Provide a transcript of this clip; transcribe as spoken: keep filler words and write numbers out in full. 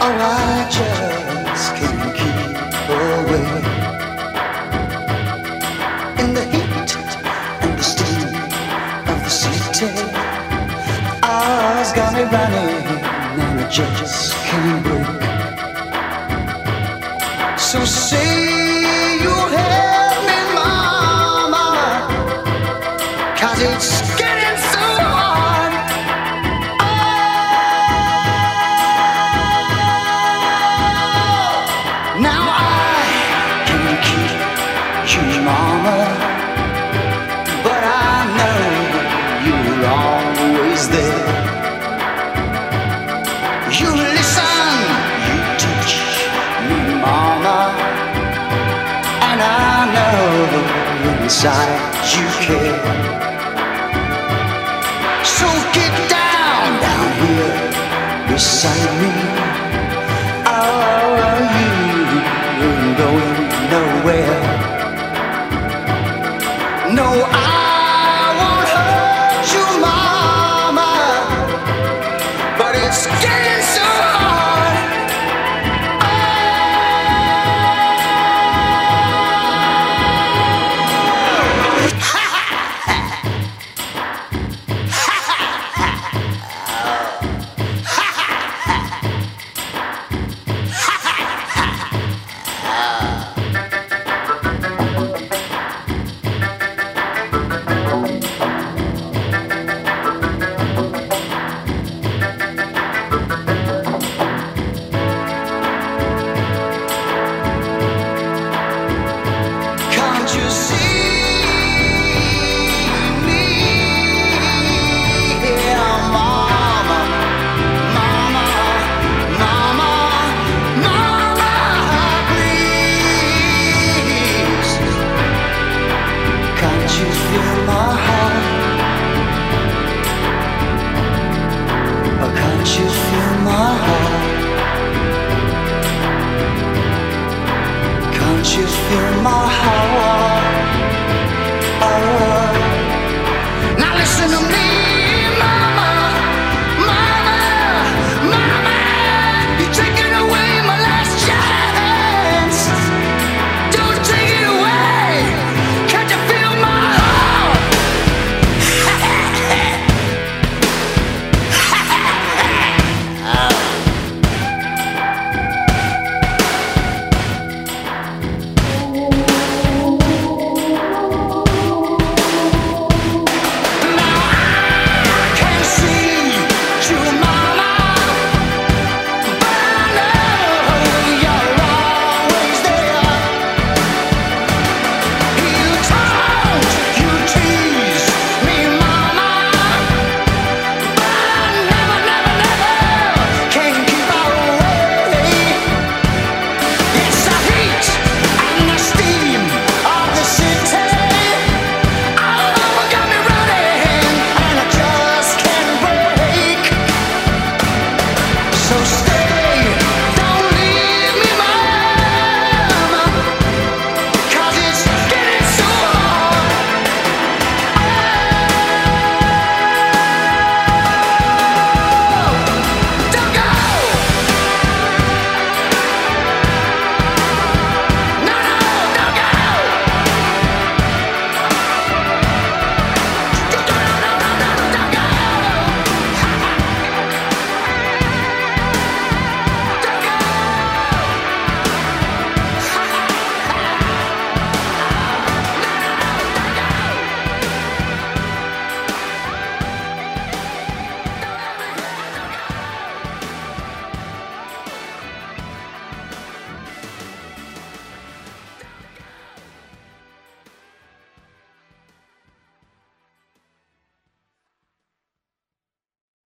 Oh, I just can't keep away. In the heat and the steam of the city, eyes got me running and I just can't break. So say you'll help me, mama, 'cause it's getting so hard. Oh, now I can keep you, mama, but I know you're always there. You listen, you teach me, mama, and I know inside you care. So get down, down here beside me. Oh, you ain't going nowhere. No, I